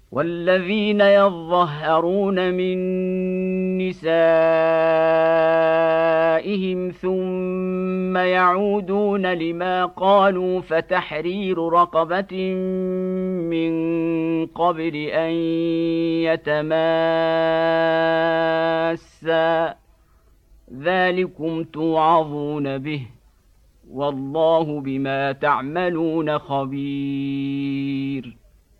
والذين يظهرون من نسائهم ثم يعودون لما قالوا فتحرير رقبة من قبل أن يتماسا ذلكم توعظون به والله بما تعملون خبير.